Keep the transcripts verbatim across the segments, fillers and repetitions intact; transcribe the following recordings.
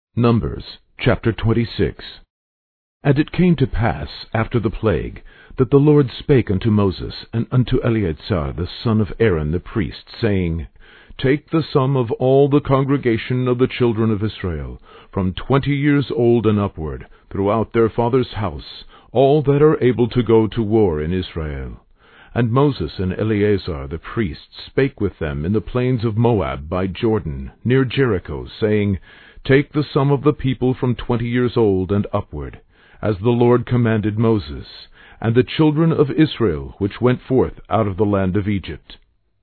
Numbers chapter twenty-six. And it came to pass after the plague, that the Lord spake unto Moses and unto Eleazar the son of Aaron the priest, saying, Take the sum of all the congregation of the children of Israel, from twenty years old and upward, throughout their father's house, all that are able to go to war in Israel. And Moses and Eleazar the priest spake with them in the plains of Moab by Jordan, near Jericho, saying, Take the sum of the people from twenty years old and upward, as the Lord commanded Moses, and the children of Israel which went forth out of the land of Egypt.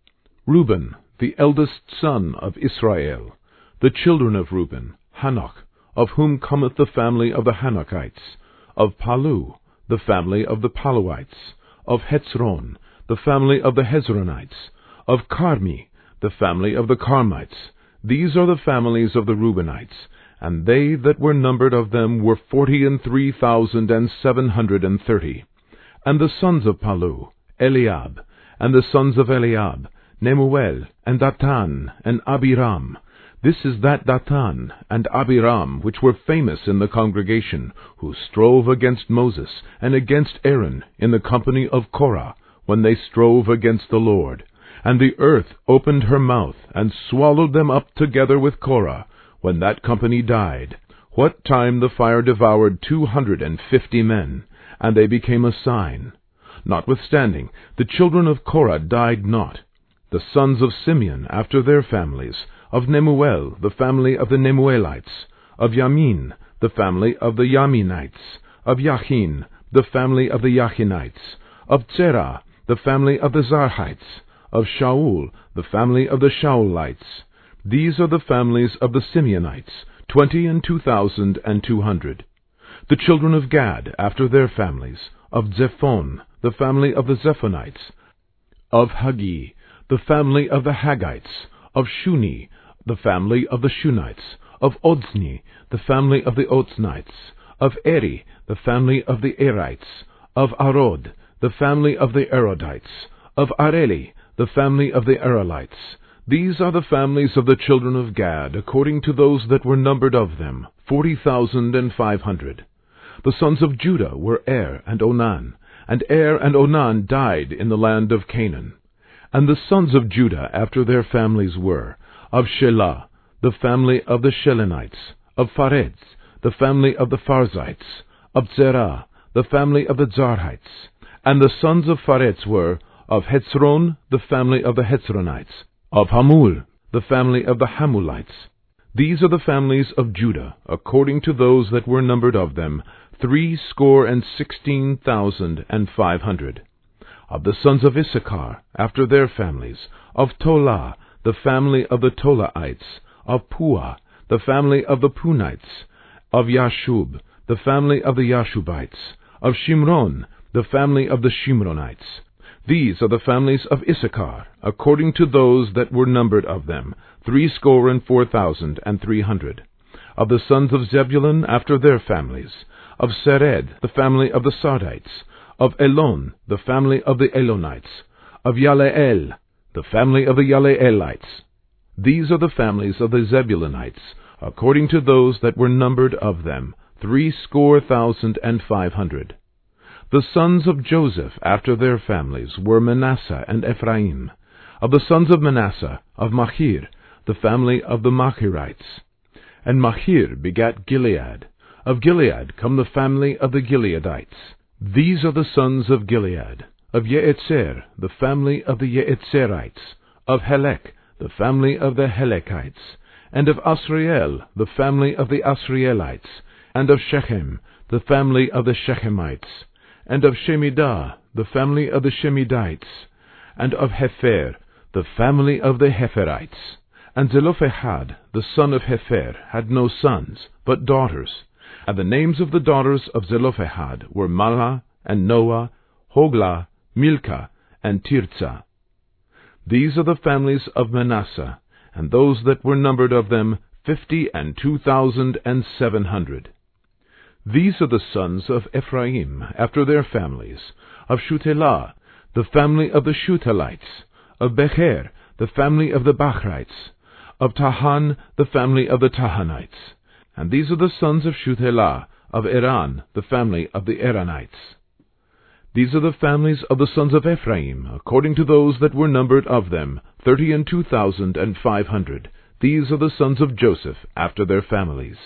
Reuben, the eldest son of Israel, the children of Reuben, Hanoch, of whom cometh the family of the Hanochites, of Palu, the family of the Paluites, of Hetzron, the family of the Hezronites, of Carmi, the family of the Carmites. These are the families of the Reubenites, and they that were numbered of them were forty and three thousand and seven hundred and thirty. And the sons of Palu, Eliab, and the sons of Eliab, Nemuel, and Datan, and Abiram. This is that Datan and Abiram which were famous in the congregation, who strove against Moses and against Aaron in the company of Korah, when they strove against the Lord. And the earth opened her mouth, and swallowed them up together with Korah, when that company died, what time the fire devoured two hundred and fifty men, and they became a sign. Notwithstanding, the children of Korah died not. The sons of Simeon after their families, of Nemuel, the family of the Nemuelites, of Yamin, the family of the Yaminites, of Yachin, the family of the Yachinites, of Zerah, the family of the Zarhites, of Shaul, the family of the Shaulites. These are the families of the Simeonites, twenty and two thousand and two hundred. The children of Gad, after their families, of Zephon, the family of the Zephonites, of Hagi, the family of the Haggites, of Shuni, the family of the Shunites, of Ozni, the family of the Otznites, of Eri, the family of the Erites, of Arod, the family of the Arodites, of Areli, the family of the Arelites. These are the families of the children of Gad, according to those that were numbered of them, forty thousand and five hundred. The sons of Judah were Er and Onan, and Er and Onan died in the land of Canaan. And the sons of Judah after their families were, of Shelah, the family of the Shelonites, of Pharez, the family of the Pharzites, of Zerah, the family of the Zarhites. And the sons of Pharez were, of Hetzron, the family of the Hetzronites, of Hamul, the family of the Hamulites. These are the families of Judah, according to those that were numbered of them, three score and sixteen thousand and five hundred. Of the sons of Issachar, after their families, of Tolah, the family of the Tolaites, of Puah, the family of the Punites, of Yashub, the family of the Yashubites, of Shimron, the family of the Shimronites. These are the families of Issachar, according to those that were numbered of them, threescore and four thousand and three hundred. Of the sons of Zebulun after their families, of Sered, the family of the Sardites, of Elon, the family of the Elonites, of Yaleel, the family of the Yaleelites. These are the families of the Zebulunites, according to those that were numbered of them, threescore thousand and five hundred. The sons of Joseph after their families were Manasseh and Ephraim. Of the sons of Manasseh, of Machir, the family of the Machirites. And Machir begat Gilead. Of Gilead come the family of the Gileadites. These are the sons of Gilead. Of Yeetzer, the family of the Yeetzerites. Of Helek, the family of the Helekites. And of Asriel, the family of the Asrielites. And of Shechem, the family of the Shechemites. And of Shemidah, the family of the Shemidites. And of Hefer, the family of the Heferites. And Zelophehad, the son of Hefer, had no sons, but daughters. And the names of the daughters of Zelophehad were Mahlah, and Noah, Hoglah, Milcah, and Tirzah. These are the families of Manasseh, and those that were numbered of them, fifty and two thousand and seven hundred. These are the sons of Ephraim, after their families, of Shutelah, the family of the Shutelites, of Becher, the family of the Bachrites, of Tahan, the family of the Tahanites, And these are the sons of Shuthelah, of Eran, the family of the Eranites. These are the families of the sons of Ephraim, according to those that were numbered of them, thirty and two thousand and five hundred. These are the sons of Joseph, after their families.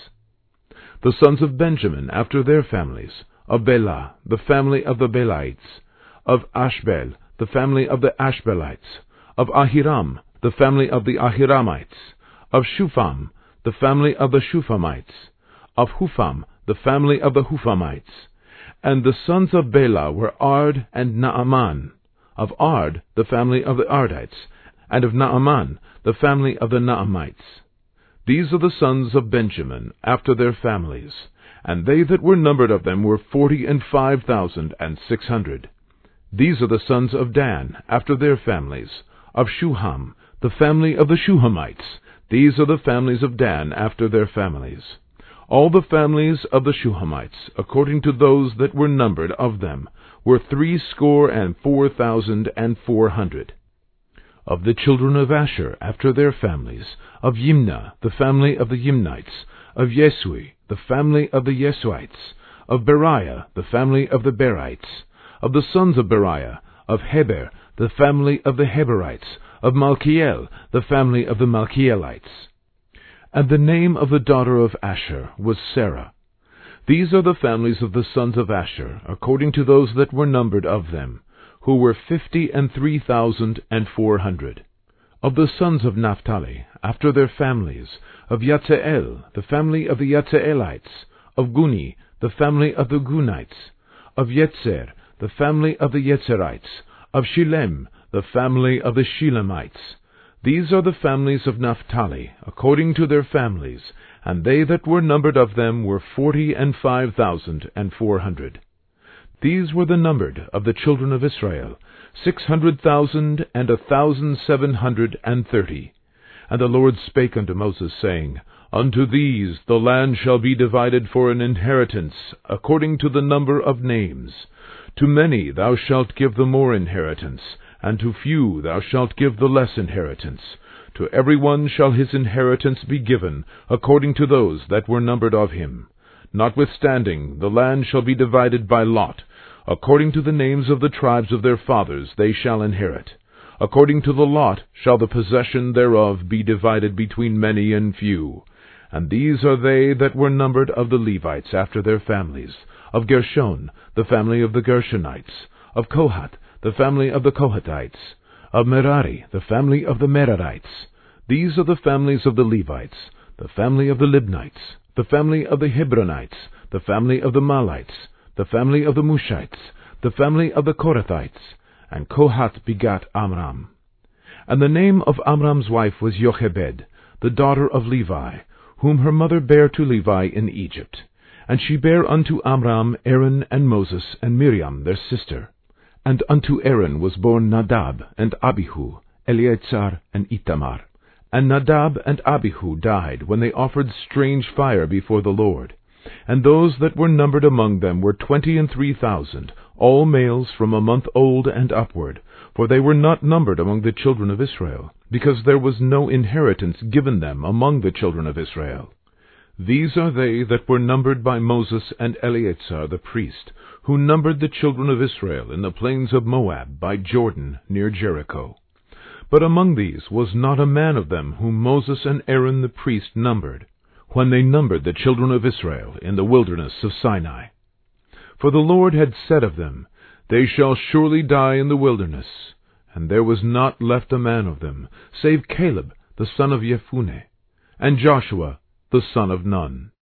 The sons of Benjamin, after their families, of Bela, the family of the Belaites, of Ashbel, the family of the Ashbelites, of Ahiram, the family of the Ahiramites, of Shupham, the family of the Shuphamites, of Hupham, the family of the Huphamites. And the sons of Bela were Ard and Naaman, of Ard, the family of the Ardites, and of Naaman, the family of the Naamites. These are the sons of Benjamin, after their families, and they that were numbered of them were forty and five thousand and six hundred. These are the sons of Dan, after their families, of Shuham, the family of the Shuhamites. These are the families of Dan, after their families. All the families of the Shuhamites, according to those that were numbered of them, were threescore and four thousand and four hundred. Of the children of Asher, after their families, of Yimnah, the family of the Yimnites, of Yesui, the family of the Yesuites, of Beriah, the family of the Berites, of the sons of Beriah, of Heber, the family of the Heberites, of Malchiel, the family of the Malchielites. And the name of the daughter of Asher was Sarah. These are the families of the sons of Asher, according to those that were numbered of them, who were fifty and three thousand and four hundred. Of the sons of Naphtali, after their families, of Yatzeel, the family of the Yatzeelites, of Guni, the family of the Gunites, of Yetzer, the family of the Yetzerites, of Shilem, the family of the Shilemites. These are the families of Naphtali, according to their families, and they that were numbered of them were forty and five thousand and four hundred. These were the numbered of the children of Israel, six hundred thousand and a thousand seven hundred and thirty. And the Lord spake unto Moses, saying, Unto these the land shall be divided for an inheritance, according to the number of names. To many thou shalt give the more inheritance, and to few thou shalt give the less inheritance. To every one shall his inheritance be given, according to those that were numbered of him. Notwithstanding, the land shall be divided by lot. According to the names of the tribes of their fathers they shall inherit. According to the lot shall the possession thereof be divided between many and few. And these are they that were numbered of the Levites after their families, of Gershon, the family of the Gershonites, of Kohath, the family of the Kohathites, of Merari, the family of the Merarites. These are the families of the Levites, the family of the Libnites, the family of the Hebronites, the family of the Malites, the family of the Mushites, the family of the Korathites. And Kohath begat Amram. And the name of Amram's wife was Jochebed, the daughter of Levi, whom her mother bare to Levi in Egypt. And she bare unto Amram Aaron and Moses and Miriam their sister. And unto Aaron was born Nadab and Abihu, Eleazar and Itamar. And Nadab and Abihu died when they offered strange fire before the Lord. And those that were numbered among them were twenty and three thousand, all males from a month old and upward, for they were not numbered among the children of Israel, because there was no inheritance given them among the children of Israel. These are they that were numbered by Moses and Eleazar the priest, who numbered the children of Israel in the plains of Moab by Jordan near Jericho. But among these was not a man of them whom Moses and Aaron the priest numbered, when they numbered the children of Israel in the wilderness of Sinai. For the Lord had said of them, They shall surely die in the wilderness. And there was not left a man of them, save Caleb the son of Jephunneh, and Joshua the son of Nun.